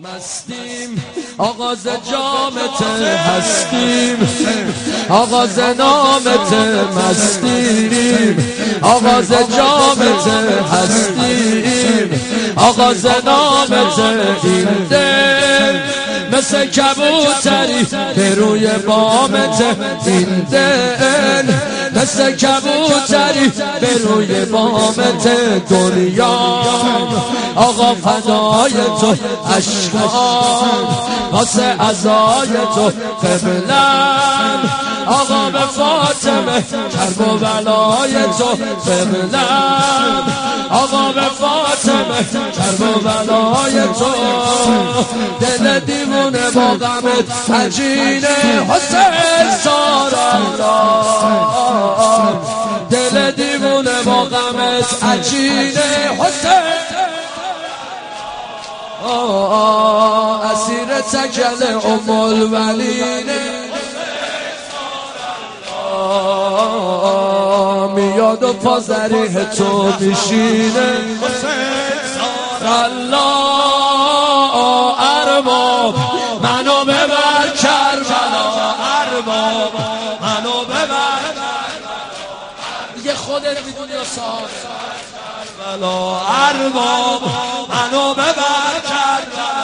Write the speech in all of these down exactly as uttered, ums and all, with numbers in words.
مستیم آغاز جامت هستیم، آغاز نامت مستیم، آغاز جامت هستیم، آغاز نامت این دل مثل کبوتری به روی بامت این دل مثل کبوتری به روی بامت دنیا آقا فدای تو اشکان واسه عزای تو قبلم آقا به فاطمه کرب و بلای تو قبلم آقا به فاطمه کرب و بلای تو دل دیوونه با غمت عجینه حسین سارالله دل دیوونه با غمت عجینه حسین اسیر تکل ام الولینه میاد و پازریه تو میشینه الله ارباب منو ببر کربلا ارباب منو ببر دیگه خودت میدونی و صاحب کربلا ارباب منو ببر کربلا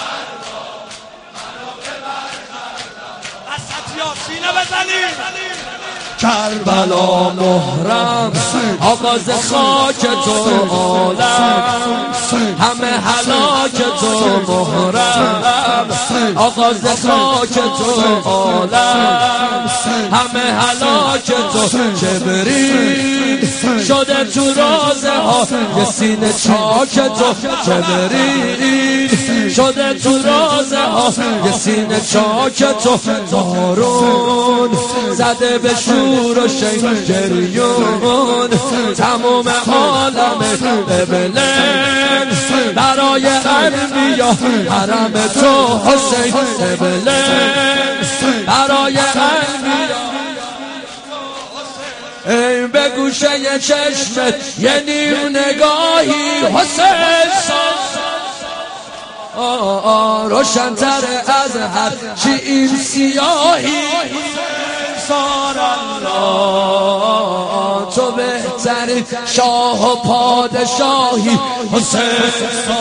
منو ببر کربلا اسد یاسینه بزنید کربلا محرم آغاز خاک تو عالم همه هلاک تو محرم آغاز خاک تو عالم همه هلاک تو جبرین شده تو رازه ها یه سینه چاک تو جبرین شده تو رازه ها یه سینه چاک تو بارون زده به شور و شنگریون تموم عالم قبلن برای انبیا حرم تو حسین قبلن برای انبیا ای به گوشه چشمت یه نیم نگاهی حسین روشن‌تر از هر چی این سیاهی سارالله تو بهترین شاه و پادشاهی حسین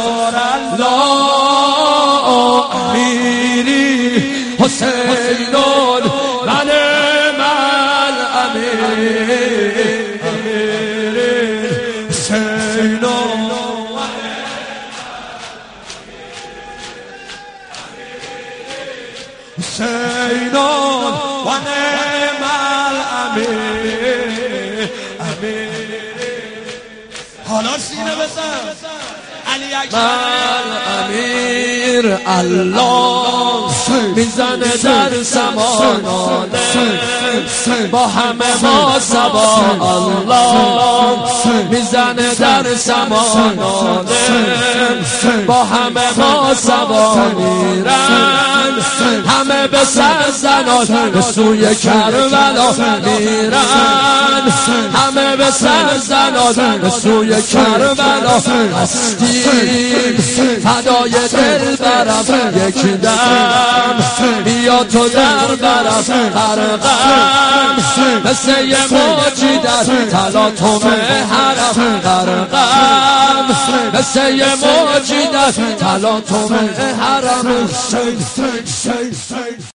سارالله امیری حسینون من من امیر حسینون حسینون و نعم الامیر حالا سینه بزن علی اکبر امیر الله میزنه در سمانانه با همه ما سبا الله میزنه در سمانانه با همه ما سبا میرن همه به سرزنان به سوی کربلا میرن همه به سرزنان به سوی کربلا هستیم فدای دل برم یک دم بیا تو در برم غرقم مثل یه موجی در تلاطم حرم غرقم مثل یه موجی در تلاطم حرم